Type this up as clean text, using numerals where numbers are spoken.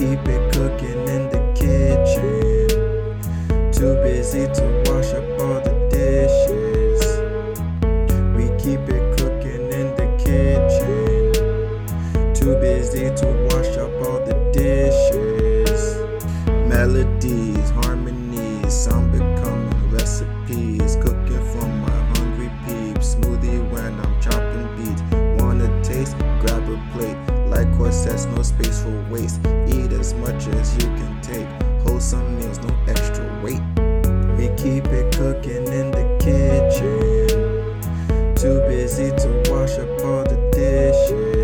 keep it cooking in the kitchen. Too busy to wash up all the dishes. We keep it cooking in the kitchen. Too busy to wash up all the dishes. Melodies, harmonies, sound becoming recipes. Cooking for my hungry peeps. Smoothie when I'm chopping beats. Wanna taste? Grab a plate. Like Corsets, no space for waste. Eat as much as you can take. Wholesome meals, no extra weight. We keep it cooking in the kitchen. Too busy to wash up all the dishes.